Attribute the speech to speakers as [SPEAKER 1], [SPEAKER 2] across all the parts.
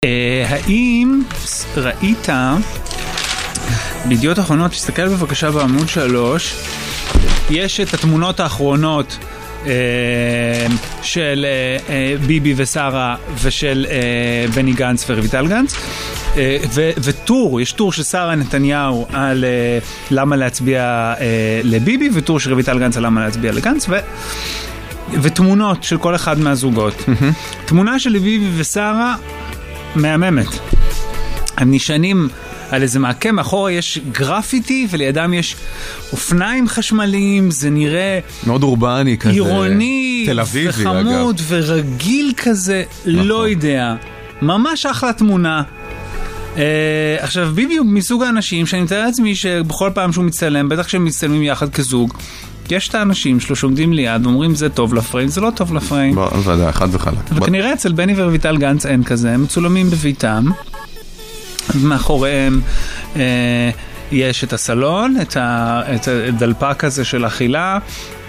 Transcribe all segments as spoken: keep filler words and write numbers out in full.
[SPEAKER 1] האם ראית בידיעות אחרונות, תסתכל בבקשה בעמוד שלוש, יש את התמונות האחרונות של ביבי ושרה ושל בני גנץ ורויטל גנץ, וטור, יש טור של שרה נתניהו על למה להצביע לביבי, וטור של רויטל גנץ על למה להצביע לגנץ, ותמונות של כל אחד מהזוגות. תמונה של ביבי ושרה מהממת, הם נשענים על איזה מעקה, מאחורה יש גרפיטי ולידם יש אופניים חשמליים, זה נראה
[SPEAKER 2] מאוד אורבני כזה,
[SPEAKER 1] עירוני
[SPEAKER 2] תל אביבי
[SPEAKER 1] וחמוד
[SPEAKER 2] אגב.
[SPEAKER 1] ורגיל כזה,
[SPEAKER 2] נכון.
[SPEAKER 1] לא יודע, ממש אחלה תמונה. uh, עכשיו ביבי הוא מסוג האנשים שאני מתאר לעצמי שבכל פעם שהוא מצטלם, בטח שהם מצטלמים יחד כזוג, יש את האנשים שלו שעומדים ליד ואומרים זה טוב לפריים, זה לא טוב לפריים,
[SPEAKER 2] ודאי, חד וחלק.
[SPEAKER 1] וכנראה אצל בני ורויטל גנץ אין כזה, הם מצולמים בביתם, מאחוריהם אה, יש את הסלון, את, ה, את הדלפק הזה של אכילה,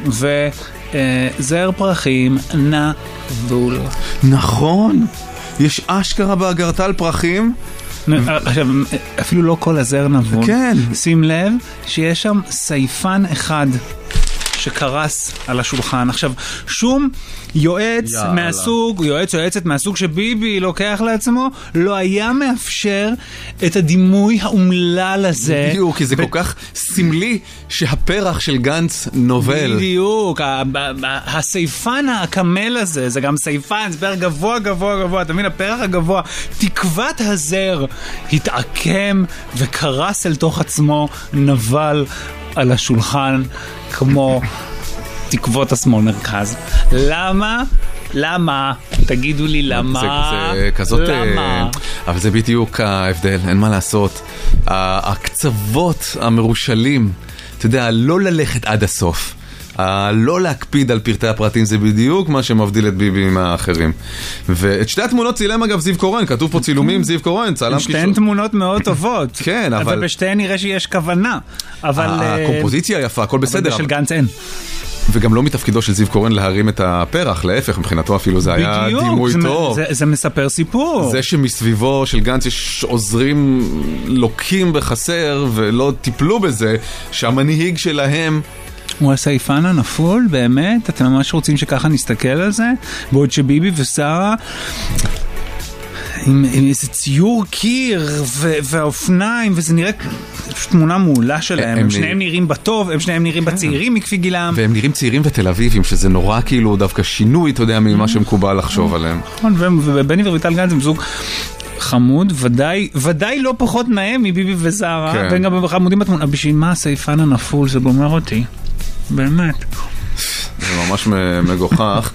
[SPEAKER 1] וזר פרחים נבול.
[SPEAKER 2] נכון, יש אשכרה באגרטל פרחים.
[SPEAKER 1] עכשיו, אפילו לא כל הזר נבול.
[SPEAKER 2] כן.
[SPEAKER 1] שים לב שיש שם סייפן אחד שקרס על השולחן. עכשיו, שום יועץ יאללה. מהסוג, יועץ או יועצת מהסוג שביבי לוקח לעצמו, לא היה מאפשר את הדימוי האומלל הזה.
[SPEAKER 2] בדיוק, כי זה ו... כל כך סמלי שהפרח של גנץ נובל.
[SPEAKER 1] בדיוק, הסייפן הקמל הזה, זה גם סייפן, זה פרח גבוה גבוה גבוה, אתה מבין, הפרח הגבוה, תקוות הזר התעקם וקרס אל תוך עצמו, נבל על השולחן כמו תקוות השמאל מרכז. למה? למה? תגידו לי למה?
[SPEAKER 2] זה, זה כזאת,
[SPEAKER 1] למה?
[SPEAKER 2] אבל זה בדיוק ההבדל, אין מה לעשות. הקצוות המרושלים, אתה יודע, לא ללכת עד הסוף. לא להקפיד על פרטי הפרטים, זה בדיוק מה שמבדיל את ביבי עם האחרים. ואת שתי התמונות צילם אגב זיו קורן, כתוב פה צילומים זיו קורן, צלם קישור.
[SPEAKER 1] שתיהן תמונות מאוד טובות.
[SPEAKER 2] כן, אבל...
[SPEAKER 1] ובשתיהן נראה שיש כוונה. אבל...
[SPEAKER 2] הקומפוזיציה יפה, הכל בסדר.
[SPEAKER 1] אבל בשל גנץ אין.
[SPEAKER 2] וגם לא מתפקידו של זיו קורן להרים את הפרח, להפך, מבחינתו אפילו זה היה דימוי טוב.
[SPEAKER 1] זה, זה מספר סיפור.
[SPEAKER 2] זה שמסביבו של גנץ יש עוזרים לוקים בחסר ולא טיפלו בזה, שהמנהיג שלהם
[SPEAKER 1] הוא הסייפן הנפול, באמת? אתם ממש רוצים שככה נסתכל על זה? בעוד שביבי ושרה עם, עם איזה ציור קיר ו- והאופניים, וזה נראה תמונה מעולה שלהם. הם, הם שניהם נראים בטוב, הם שניהם נראים בצעירים מכפי גילם.
[SPEAKER 2] והם נראים צעירים ותל אביבים, שזה נורא כאילו דווקא שינוי, אתה יודע, ממה שמקובל לחשוב עליהם.
[SPEAKER 1] נכון, ובני ורויטל גנץ הם זוג חמוד, ודאי, ודאי לא פחות נאה מביבי ושרה, כן. והם גם חמודים בתמונה. בשביל מה הסייפן הנפול, זה גומר אותי. באמת.
[SPEAKER 2] זה ממש מגוחך.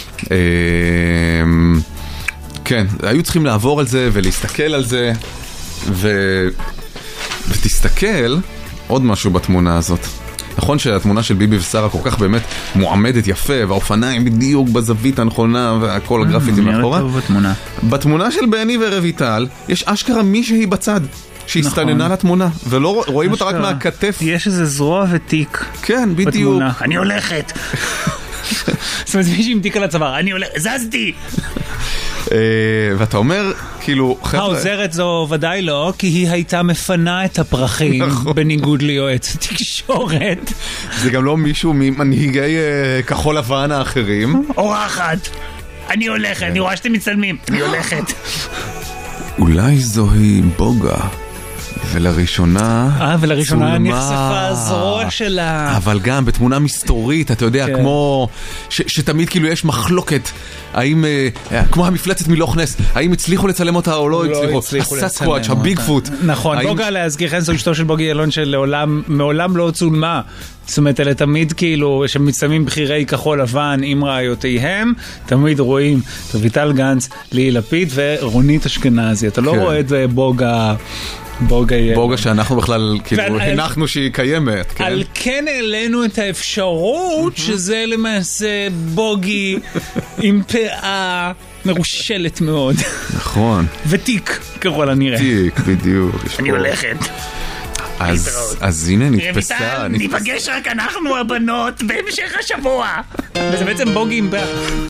[SPEAKER 2] כן, היו צריכים לעבור על זה ולהסתכל על זה, ו... ותסתכל עוד משהו בתמונה הזאת. נכון שהתמונה של ביבי ושרה כל כך באמת מועמדת יפה, והאופניים בדיוק בזווית הנכונה, והכל הגרפיטים מאחורה. בתמונה של בני ורויטל יש אשכרה מישהי בצד. שהסתננה לתמונה, ולא רואים אותה רק מהכתף.
[SPEAKER 1] יש איזה זרוע ותיק.
[SPEAKER 2] כן, בדיוק.
[SPEAKER 1] אני הולכת. זאת אומרת, מישהי עם תיק על הצוואר, אני הולכת, זזתי.
[SPEAKER 2] ואתה אומר, כאילו,
[SPEAKER 1] העוזרת זו ודאי לא, כי היא הייתה מפנה את הפרחים, בניגוד ליועץ תקשורת.
[SPEAKER 2] זה גם לא מישהו ממנהיגי כחול לבן האחרים.
[SPEAKER 1] אורחת. אני הולכת, אני רואה שאתם מצלמים. אני הולכת.
[SPEAKER 2] אולי זוהי בוגה. ולראשונה
[SPEAKER 1] אה, ולראשונה נחשפה הזרוע שלה.
[SPEAKER 2] אבל גם בתמונה מסתורית, אתה יודע, כמו שתמיד כאילו יש מחלוקת, האם, כמו המפלצת מלוך נס, האם הצליחו לצלם אותה או לא הצליחו. הסאסקוואץ', הביג פוט.
[SPEAKER 1] נכון, בוגה להזכירכם זו אשתו של בוגי יעלון שלעולם, מעולם לא צולמה. זאת אומרת, אלה תמיד כאילו, שמצלמים בחירי כחול לבן עם רעיותיהם, תמיד רואים את רויטל גנץ, ליהי לפיד ורונית אשכנזי. אתה לא רואה את בוגה... בוגה,
[SPEAKER 2] בוגה שאנחנו בכלל כאילו הנחנו שהיא קיימת.
[SPEAKER 1] על כן העלינו את האפשרות שזה למעשה בוגי עם פאה מרושלת מאוד.
[SPEAKER 2] נכון.
[SPEAKER 1] ותיק ככל הנראה.
[SPEAKER 2] תיק, בדיוק.
[SPEAKER 1] אני הולכת.
[SPEAKER 2] אז הנה נתפסה.
[SPEAKER 1] ניפגש רק אנחנו הבנות בהמשך השבוע. וזה בעצם בוגי עם פאה.